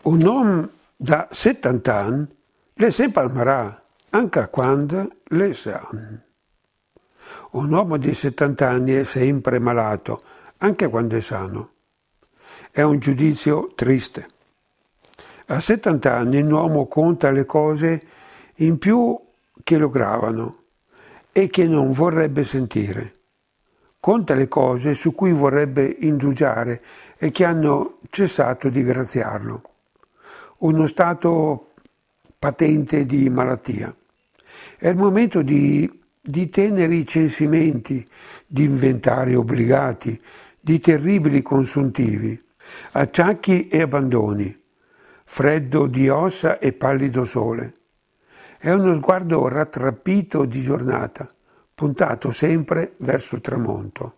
Un uomo da 70 anni le si palmerà anche quando le sa. Un uomo di 70 anni è sempre malato, anche quando è sano. È un giudizio triste. A 70 anni un uomo conta le cose in più che lo gravano e che non vorrebbe sentire. Conta le cose su cui vorrebbe indugiare e che hanno cessato di graziarlo. Uno stato patente di malattia. È il momento di teneri censimenti, di inventari obbligati, di terribili consuntivi, acciacchi e abbandoni, freddo di ossa e pallido sole. È uno sguardo rattrappito di giornata, puntato sempre verso il tramonto.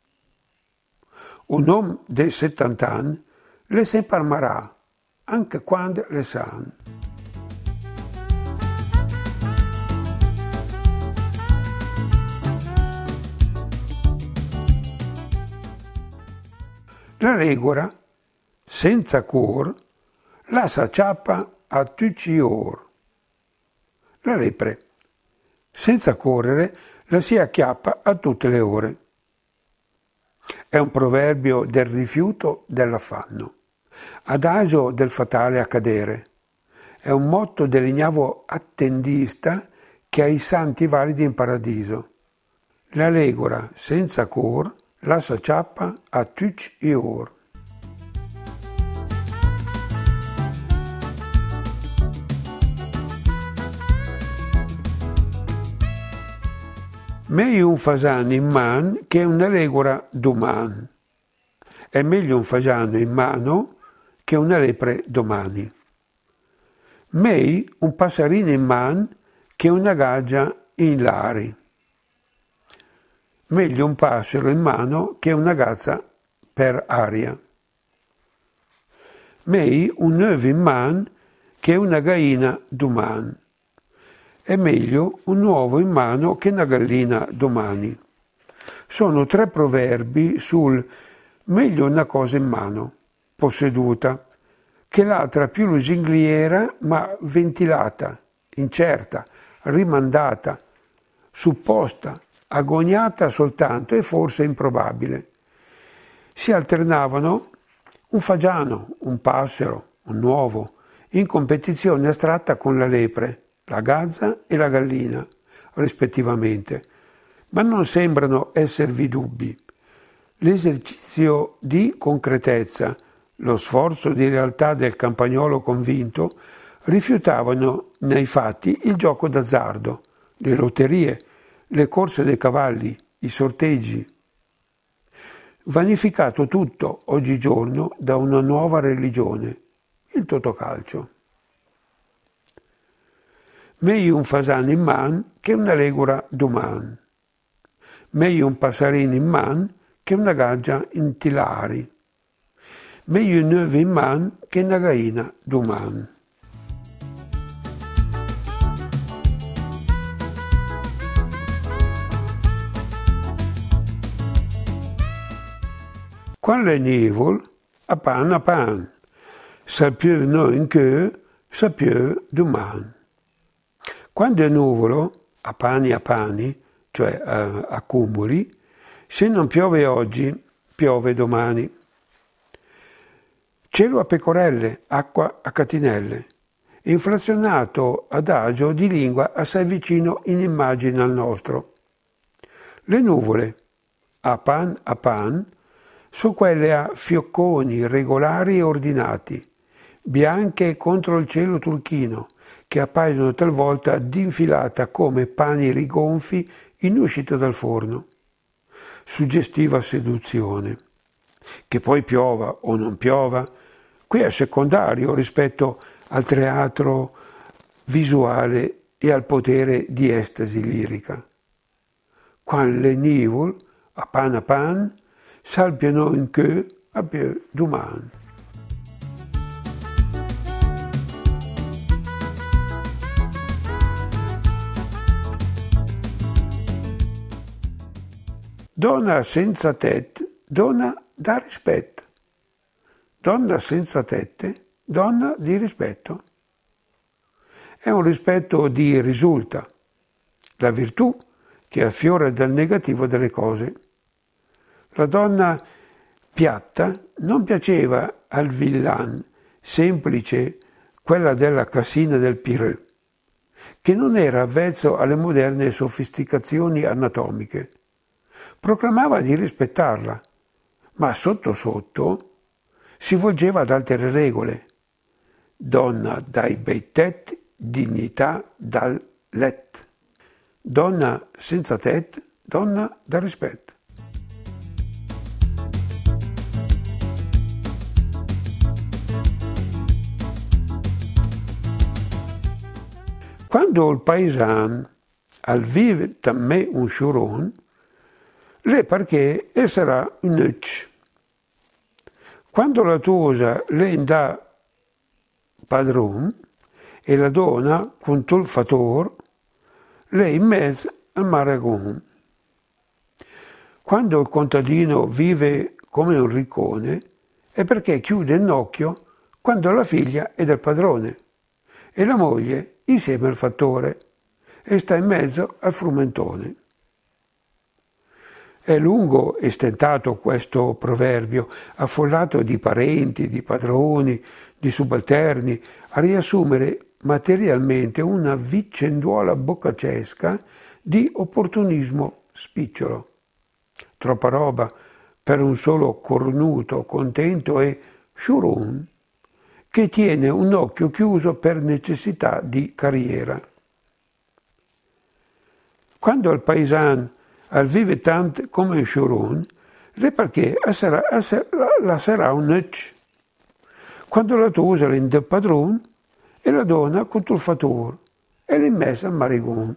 Un uomo di 70 anni le si palmerà, anche quando le sa. La regora, senza cor, la s'acciappa a tutti or. La lepre, senza correre, la si acchiappa a tutte le ore. È un proverbio del rifiuto dell'affanno, adagio del fatale accadere. È un motto dell'ignavo attendista che ha i santi validi in paradiso. La legora senza cor, la s'acciappa a tutti i or. Meglio un fasano in man che una legora doman. È meglio un fasano in mano che una lepre domani. Meglio un passarino in man che una gaggia in lari. Meglio un passero in mano che una gazza per aria. Meglio un uovo in man che una gallina doman. È meglio un uovo in mano che una gallina domani. Sono 3 proverbi sul meglio una cosa in mano, posseduta, che l'altra più lusinghiera ma ventilata, incerta, rimandata, supposta, agoniata soltanto e forse improbabile. Si alternavano un fagiano, un passero, un uovo, in competizione astratta con la lepre, la gazza e la gallina, rispettivamente, ma non sembrano esservi dubbi. L'esercizio di concretezza, lo sforzo di realtà del campagnolo convinto rifiutavano nei fatti il gioco d'azzardo, le lotterie, le corse dei cavalli, i sorteggi. Vanificato tutto oggigiorno da una nuova religione, il totocalcio. Meglio un fasano in man che una legora doman. Meglio un passarino in man che una gaggia in tilari. Meglio un uovo in man che una gallina doman. Quando è nuvolo, a pan, sa più non che, sa più doman. Quando è nuvolo, a pani, cioè a cumuli, se non piove oggi, piove domani. Cielo a pecorelle, acqua a catinelle. Inflazionato adagio di lingua assai vicino in immagine al nostro. Le nuvole, a pan, sono quelle a fiocconi regolari e ordinati, bianche contro il cielo turchino, che appaiono talvolta d'infilata come pani rigonfi in uscita dal forno. Suggestiva seduzione. Che poi piova o non piova, qui è secondario rispetto al teatro visuale e al potere di estasi lirica. Quando le nuvole, a pan, salpiano in che a più doman. Donna senza tette, donna da rispetto. Donna senza tette, donna di rispetto. È un rispetto di risulta, la virtù che affiora dal negativo delle cose. La donna piatta non piaceva al villan, semplice, quella della Cassina del Pireux, che non era avvezzo alle moderne sofisticazioni anatomiche. Proclamava di rispettarla, ma sotto sotto si volgeva ad altre regole. Donna dai bei tetti, dignità dal let. Donna senza tet, donna da rispetto. Quando il paisan al vive tamme un churon, le perché e sarà un nuc. Quando la tosa le dà padron e la dona con il fator, le in mezzo al maragon. Quando il contadino vive come un riccone è perché chiude un occhio quando la figlia è del padrone e la moglie insieme al fattore e sta in mezzo al frumentone. È lungo e stentato questo proverbio, affollato di parenti, di padroni, di subalterni, a riassumere materialmente una viccenduola boccacesca di opportunismo spicciolo. Troppa roba per un solo cornuto, contento e sciurun, che tiene un occhio chiuso per necessità di carriera. Quando il paisan al vive tant come un sciurun, le perché la sarà un nuc. Quando la tosa è del padron e la donna contro il fattore e l'immessa al marigon.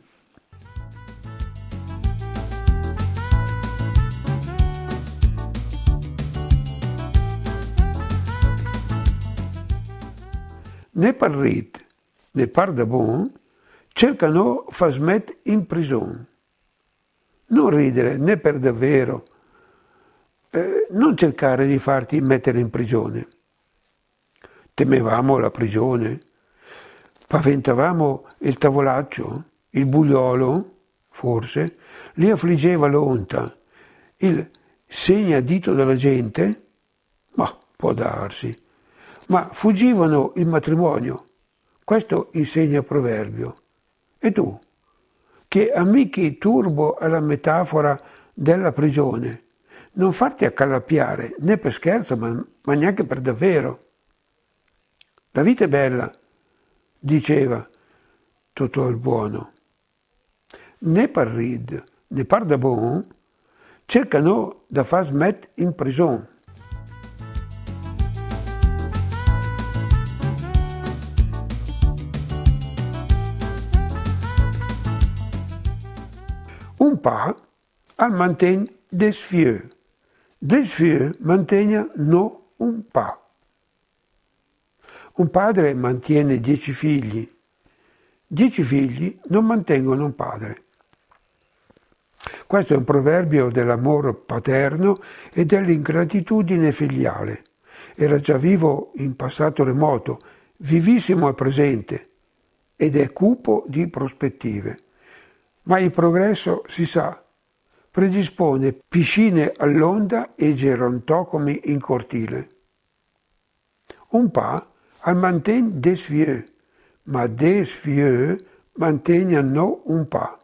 Ne parrit, ne par de bon, cercano fa smet in prigione. Non ridere né per davvero, non cercare di farti mettere in prigione. Temevamo la prigione, paventavamo il tavolaccio, il bugliolo, forse, li affliggeva l'onta, il segnadito della gente, ma può darsi. Ma fuggivano il matrimonio. Questo insegna il proverbio. E tu, che amichi turbo alla metafora della prigione, non farti accalappiare né per scherzo, ma neanche per davvero. La vita è bella, diceva Totò il buono. Ne parrid, ne par de bon, cercano da far smet in prigione. Un pas al mantén des vieux. Des vieux mantegna no un pas. Un padre mantiene 10 figli. 10 figli non mantengono un padre. Questo è un proverbio dell'amore paterno e dell'ingratitudine filiale. Era già vivo in passato remoto, vivissimo al presente ed è cupo di prospettive. Ma il progresso, si sa, predispone piscine all'onda e gerontocomi in cortile. Un pas al maintén des vieux, ma des vieux mantengono un pas.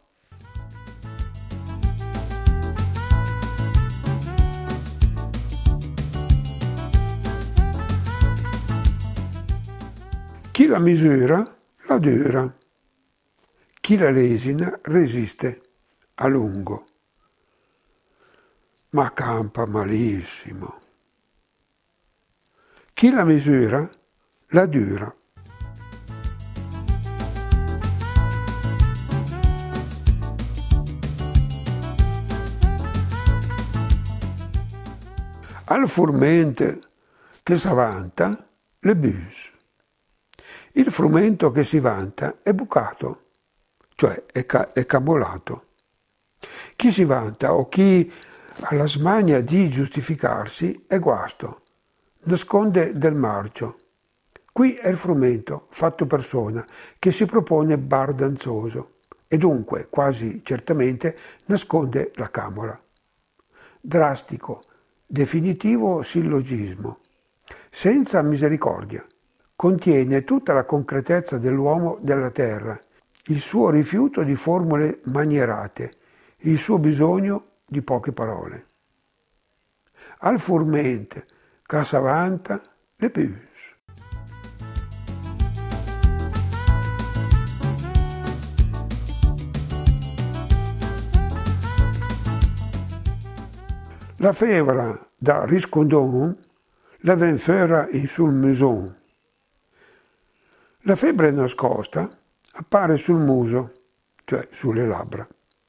Chi la misura, la dura. Chi la lesina resiste a lungo, ma campa malissimo. Chi la misura, la dura. Al furmente che s'avanta, le bus. Il frumento che si vanta è bucato, cioè è cabolato. Chi si vanta o chi ha la smania di giustificarsi è guasto, nasconde del marcio. Qui è il frumento, fatto persona, che si propone bar danzoso e dunque, quasi certamente, nasconde la camora. Drastico, definitivo sillogismo, senza misericordia. Contiene tutta la concretezza dell'uomo della terra, il suo rifiuto di formule manierate, il suo bisogno di poche parole. Al furmente, ca s'avanta, le plus. La febra da riscondon la ven fera in sul muson. La febbre nascosta appare sul muso, cioè sulle labbra.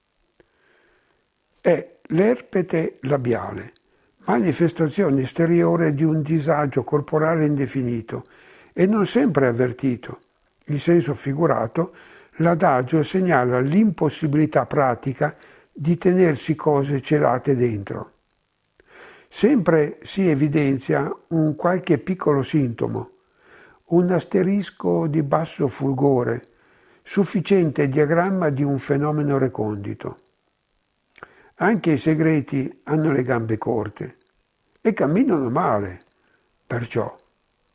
È l'erpete labiale, manifestazione esteriore di un disagio corporale indefinito e non sempre avvertito. In senso figurato, l'adagio segnala l'impossibilità pratica di tenersi cose celate dentro. Sempre si evidenzia un qualche piccolo sintomo, un asterisco di basso fulgore, sufficiente diagramma di un fenomeno recondito. Anche i segreti hanno le gambe corte e camminano male, perciò.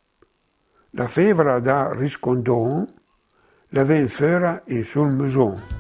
La febra da riscondon, la ven fera in sul muson.